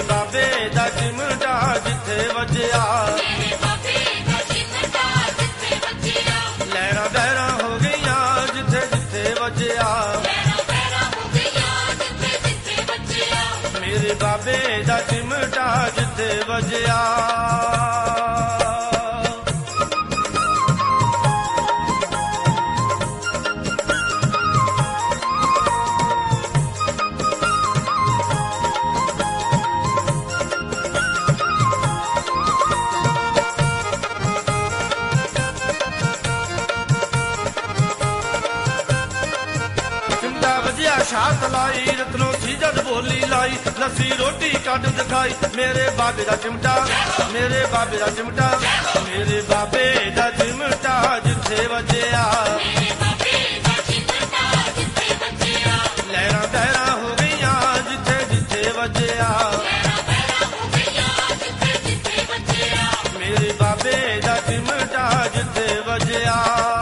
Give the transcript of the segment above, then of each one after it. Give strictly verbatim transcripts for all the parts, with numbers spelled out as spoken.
ਬਾਬੇ ਦਾ ਚਿਮਟਾ ਜਿੱਥੇ ਵੱਜਿਆ, ਲਹਿਰਾਂ ਬਹਿਰਾਂ ਹੋ ਗਈਆਂ ਜਿੱਥੇ ਜਿੱਥੇ ਵੱਜਿਆ, ਮੇਰੇ ਬਾਬੇ ਦਾ ਚਿਮਟਾ ਜਿੱਥੇ ਵੱਜਿਆ। ਸ਼ਾਤ ਲਾਈ ਰਤਨੋਂ ਸੀ ਜਦ ਬੋਲੀ ਲਾਈ, ਲੱਸੀ ਰੋਟੀ ਕੱਢ ਦਿਖਾਈ, ਮੇਰੇ ਬਾਬੇ ਦਾ ਚਿਮਟਾ, ਮੇਰੇ ਬਾਬੇ ਦਾ ਚਿਮਟਾ, ਮੇਰੇ ਬਾਬੇ ਦਾ ਚਿਮਟਾ ਜਿੱਥੇ ਵੱਜਿਆ, ਲਹਿਰਾਂ ਬਹਿਰਾਂ ਹੋ ਗਈਆਂ ਜਿੱਥੇ ਜਿੱਥੇ ਵੱਜਿਆ, ਮੇਰੇ ਬਾਬੇ ਦਾ ਚਿਮਟਾ ਜਿੱਥੇ ਵੱਜਿਆ।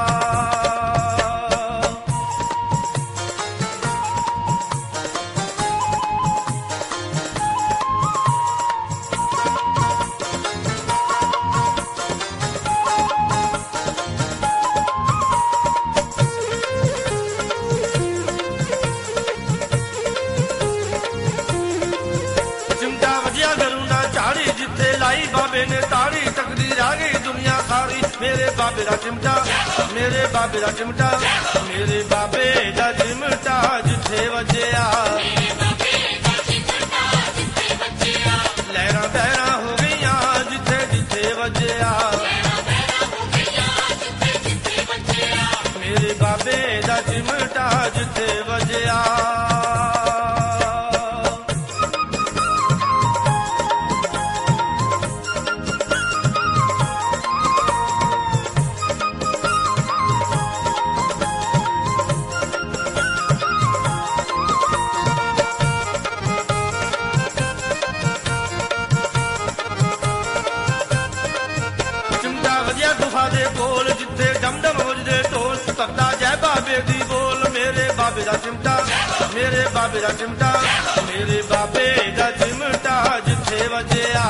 ਬਾਬੇ ਨੇ ਤਾੜੀ ਤਕਦੀਰ ਆ ਗਈ ਦੁਨੀਆ ਸਾਰੀ, ਮੇਰੇ ਬਾਬੇ ਦਾ ਚਿਮਟਾ, ਮੇਰੇ ਬਾਬੇ ਦਾ ਚਿਮਟਾ, ਮੇਰੇ ਬਾਬੇ ਦਾ ਚਿਮਟਾ ਜਿੱਥੇ ਵੱਜਿਆ, ਲਹਿਰਾਂ ਬਹਿਰਾਂ ਹੋ ਗਈਆਂ ਜਿੱਥੇ ਜਿੱਥੇ ਵੱਜਿਆ, ਮੇਰੇ ਬਾਬੇ ਦਾ ਚਿਮਟਾ ਜਿੱਥੇ ਵੱਜਿਆ। ਗੁਫਾ ਦੇ ਕੋਲ ਜਿੱਥੇ ਡਮਡਮ ਵੱਜਦੇ ਢੋਲ, ਭਗਤਾ ਜੈ ਬਾਬੇ ਦੀ ਬੋਲ, ਮੇਰੇ ਬਾਬੇ ਦਾ ਚਿਮਟਾ, ਮੇਰੇ ਬਾਬੇ ਦਾ ਚਿਮਟਾ, ਮੇਰੇ ਬਾਬੇ ਦਾ ਚਿਮਟਾ ਜਿੱਥੇ ਵੱਜਿਆ,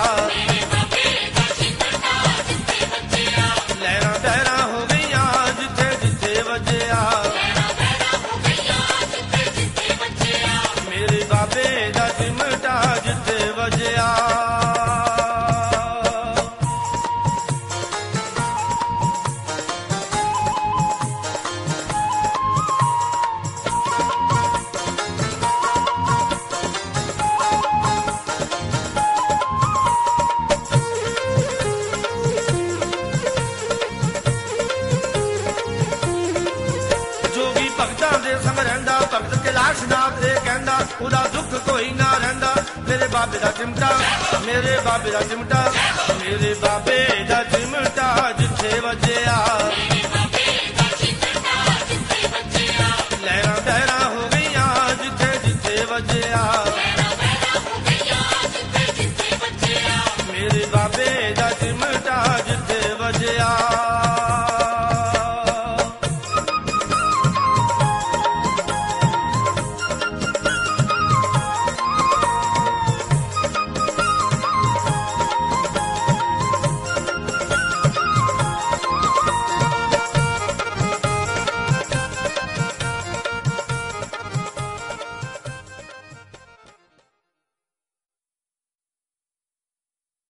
ਲਹਿਰਾਂ ਬਹਿਰਾਂ ਹੋ ਗਈਆਂ ਜਿੱਥੇ ਜਿੱਥੇ ਵੱਜਿਆ, ਮੇਰੇ ਬਾਬੇ ਦਾ ਚਿਮਟਾ ਜਿੱਥੇ ਵੱਜਿਆ। ਭਗਤਾਂ ਦੇ ਸੰਗ ਰਹਿੰਦਾ, ਭਗਤ ਕੈਲਾਸ਼ ਨਾਥ ਦੇ ਕਹਿੰਦਾ, ਉਹਦਾ ਦੁੱਖ ਕੋਈ ਨਾ ਰਹਿੰਦਾ, ਮੇਰੇ ਬਾਬੇ ਦਾ ਚਿਮਟਾ, ਮੇਰੇ ਬਾਬੇ ਦਾ ਚਿਮਟਾ, ਮੇਰੇ ਬਾਬੇ ਦਾ ਚਿਮਟਾ